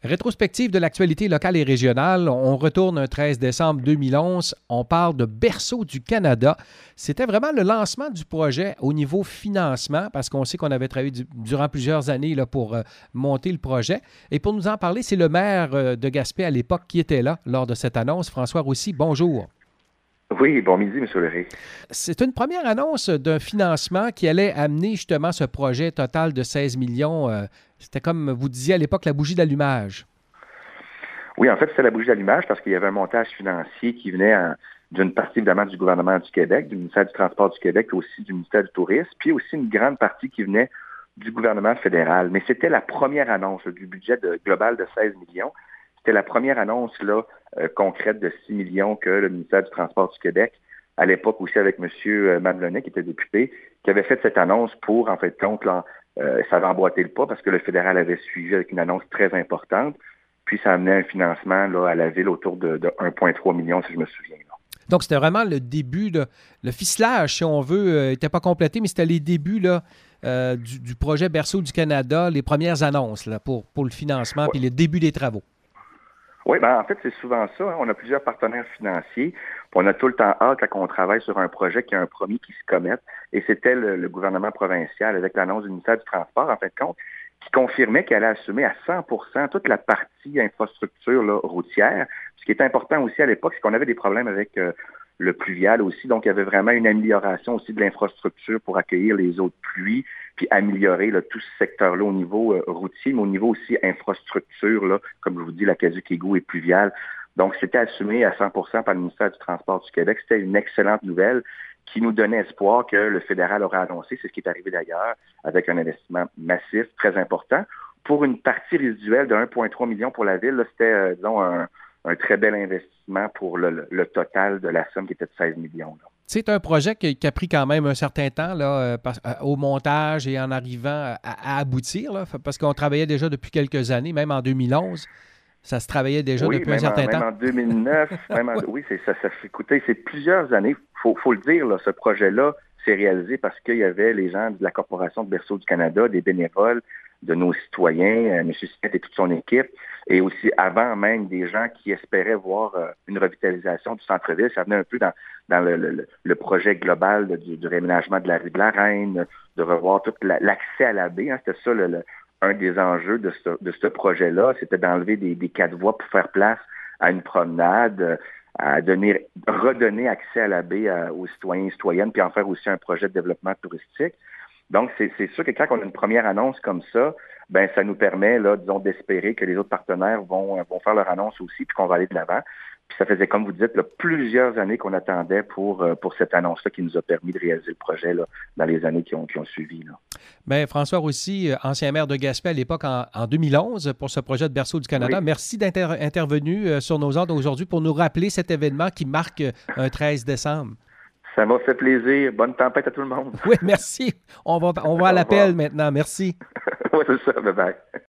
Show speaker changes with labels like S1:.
S1: Rétrospective de l'actualité locale et régionale, on retourne un 13 décembre 2011, on parle de Berceau du Canada. C'était vraiment le lancement du projet au niveau financement, parce qu'on sait qu'on avait travaillé durant plusieurs années là, pour monter le projet. Et pour nous en parler, c'est le maire de Gaspé à l'époque qui était là lors de cette annonce. François Roussy, bonjour.
S2: Oui, bon midi, M. Leray.
S1: C'est une première annonce d'un financement qui allait amener justement ce projet total de 16 millions. C'était comme vous disiez à l'époque, la bougie d'allumage.
S2: Oui, en fait, c'est la bougie d'allumage parce qu'il y avait un montage financier qui venait d'une partie, évidemment, du gouvernement du Québec, du ministère du Transport du Québec, puis aussi du ministère du Tourisme, puis aussi une grande partie qui venait du gouvernement fédéral. Mais c'était la première annonce du budget global de 16 millions. C'était la première annonce là, concrète de 6 millions que le ministère du Transport du Québec, à l'époque aussi avec M. Madelonnet, qui était député, qui avait fait cette annonce pour, en fait, compte, là, ça avait emboîté le pas parce que le fédéral avait suivi avec une annonce très importante. Puis ça amenait un financement là, à la ville autour de 1,3 million, si je me souviens. Là.
S1: Donc, c'était vraiment le début, le ficelage, si on veut, n'était pas complété, mais c'était les débuts là, du projet Berceau du Canada, les premières annonces là, pour le financement,
S2: Ouais.
S1: puis le début des travaux.
S2: Oui, ben en fait, c'est souvent ça. Hein. On a plusieurs partenaires financiers. Puis on a tout le temps hâte quand on travaille sur un projet qui a un premier qui se commette. Et c'était le gouvernement provincial, avec l'annonce du ministère du Transport, en fin de compte, qui confirmait qu'elle allait assumer à 100 toute la partie infrastructure là, routière. Ce qui est important aussi à l'époque, c'est qu'on avait des problèmes avec le pluvial aussi. Donc, il y avait vraiment une amélioration aussi de l'infrastructure pour accueillir les eaux de pluie, puis améliorer là, tout ce secteur-là au niveau routier, mais au niveau aussi infrastructure, là, comme je vous dis, la Casique-Égout et pluviale. Donc, c'était assumé à 100 par le ministère du Transport du Québec. C'était une excellente nouvelle qui nous donnait espoir que le fédéral aurait annoncé. C'est ce qui est arrivé d'ailleurs, avec un investissement massif, très important. Pour une partie résiduelle de 1,3 million pour la ville, là, c'était, disons, un très bel investissement pour le total de la somme qui était de 16 millions. Là.
S1: C'est un projet qui a pris quand même un certain temps là, au montage et en arrivant à aboutir, là, parce qu'on travaillait déjà depuis quelques années, même en 2011. Ça se travaillait déjà
S2: Oui,
S1: depuis un certain
S2: même
S1: temps.
S2: en 2009, oui, ça fait écouter, c'est plusieurs années. Faut le dire, là, ce projet-là s'est réalisé parce qu'il y avait les gens de la Corporation de Berceau du Canada, des bénévoles, de nos citoyens, M. Smith et toute son équipe, et aussi avant même des gens qui espéraient voir une revitalisation du centre-ville. Ça venait un peu dans le projet global du réaménagement de la rue de la Reine, de revoir tout l'accès à la baie. Hein, c'était ça un des enjeux de ce projet-là, c'était d'enlever des quatre voies pour faire place à une promenade, à redonner accès à la baie aux citoyens et citoyennes, puis en faire aussi un projet de développement touristique. Donc, c'est sûr que quand on a une première annonce comme ça, ben ça nous permet, là, disons, d'espérer que les autres partenaires vont faire leur annonce aussi, puis qu'on va aller de l'avant. Puis ça faisait, comme vous dites, là, plusieurs années qu'on attendait pour cette annonce-là qui nous a permis de réaliser le projet là, dans les années qui ont suivi. Là.
S1: Bien, François Roussy, ancien maire de Gaspé à l'époque en 2011 pour ce projet de Berceau du Canada.
S2: Oui,
S1: Merci d'être intervenu sur nos ordres aujourd'hui pour nous rappeler cet événement qui marque un 13 décembre.
S2: ça m'a fait plaisir. Bonne tempête à tout le monde.
S1: Oui, merci. On va à
S2: Au
S1: l'appel
S2: revoir.
S1: maintenant. Merci.
S2: Oui, c'est ça. Bye bye.